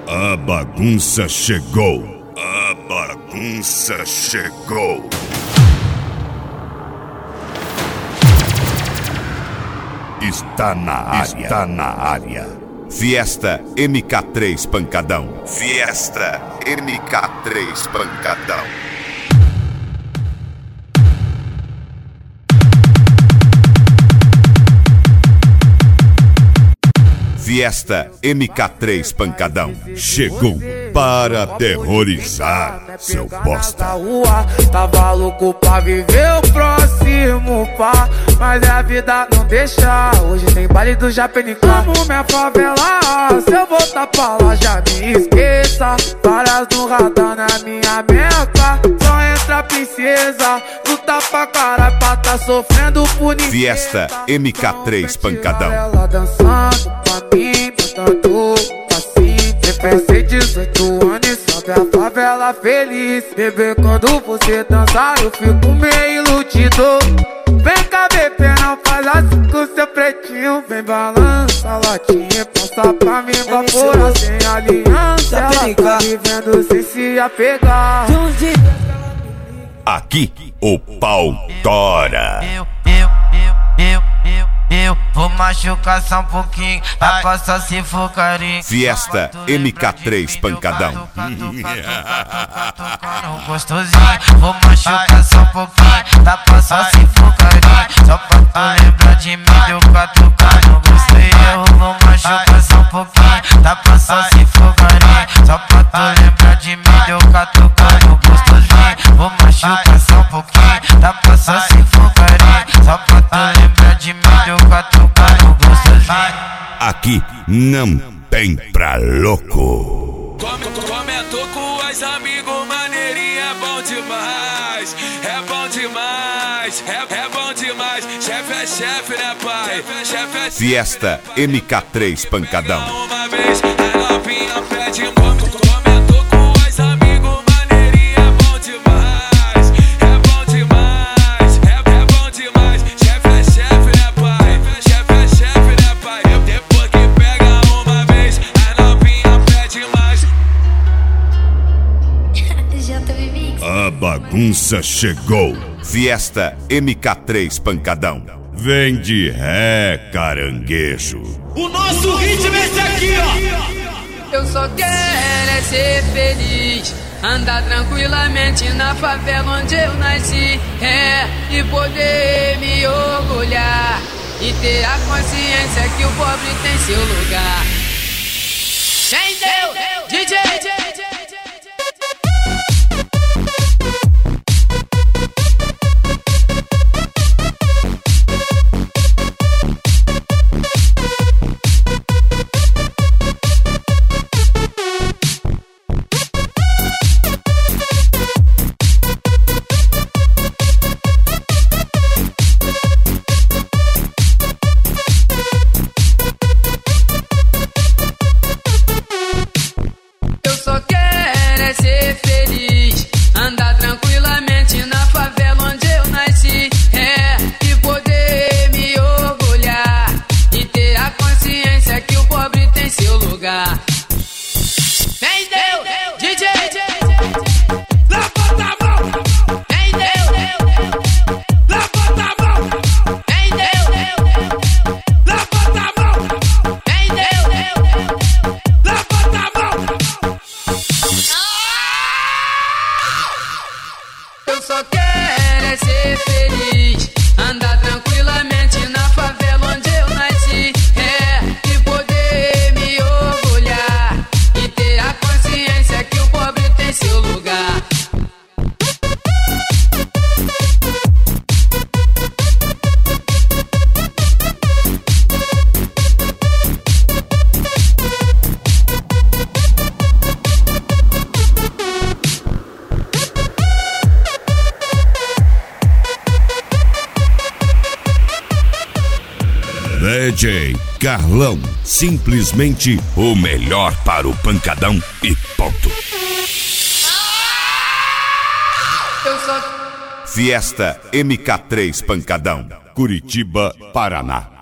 A bagunça chegou. A bagunça chegou. Está na área. Está na área. Fiesta MK3 Pancadão. Fiesta MK3 Pancadão. Fiesta MK3 Pancadão chegou para aterrorizar, seu bosta. Tava louco pra viver o próximo pá, mas a vida não deixa. Hoje tem baile do Japenicá. Amo minha favela, se eu voltar pra lá já me esqueça. Várias no radar na minha meta. Só entra princesa, luta pra caralho pra tá sofrendo por ninguém. Fiesta MK3 Pancadão. Ela dançando pra mim, botando assim. Pensei 18 anos e sobe a favela feliz. Bebê, quando você dançar eu fico meio iludido. Vem cá, bebê, não faz assim com seu pretinho. Vem balança a latinha, passa pra mim evaporar sem aliança. Ela tá vivendo sem se apegar. Aqui o pau tora. Eu vou machucar só um pouquinho, pra passar se for carinho. Fiesta MK3 Pancadão. Gostosinho, vou machucar só um pouquinho, pra passar se for carinho. Só pra tu lembrar de mim, deu catucar, não gostei. Eu vou machucar só um pouquinho, pra passar se for carinho. Só pra tu lembrar de mim, deu catucar, não gostosinho. Vou machucar só um pouquinho, pra passar se for carinho. Só pra tu lembrar de mim, deu catucar, não gostosinho. Aqui não tem pra louco. Comentou com os amigos, maneirinha, é bom demais. É bom demais, é bom demais. Chefe é chefe, né, pai? Chefe é Fiesta MK3 Pancadão. uma vez, a novinha pede muito. Comentou com os amigos, maneirinha, é bom demais. É bom demais, é bom demais. Chefe é chefe, né, pai? Chefe é chefe, né, pai? Depois que pega uma vez, a novinha pede mais. A bagunça chegou. Fiesta MK3 Pancadão. Vem de ré, caranguejo. O nosso ritmo é esse aqui, ó. Eu só quero é ser feliz, andar tranquilamente na favela onde eu nasci, e poder me orgulhar e ter a consciência que o pobre tem seu lugar. Entendeu? DJ. Ser feliz, andar tranquilamente na favela onde eu nasci, e poder me orgulhar e ter a consciência que o pobre tem seu lugar. Entendeu? DJ. Levanta a mão. Entendeu? Levanta a mão. Entendeu? Levanta a mão. Entendeu? Levanta a mão. Eu só quero é ser feliz, andar tranquilamente na favela onde eu nasci, e poder me orgulhar e ter a consciência que o pobre tem seu lugar. DJ Carlão, simplesmente o melhor para o pancadão e ponto. Eu só Fiesta MK3 Pancadão, Curitiba, Paraná.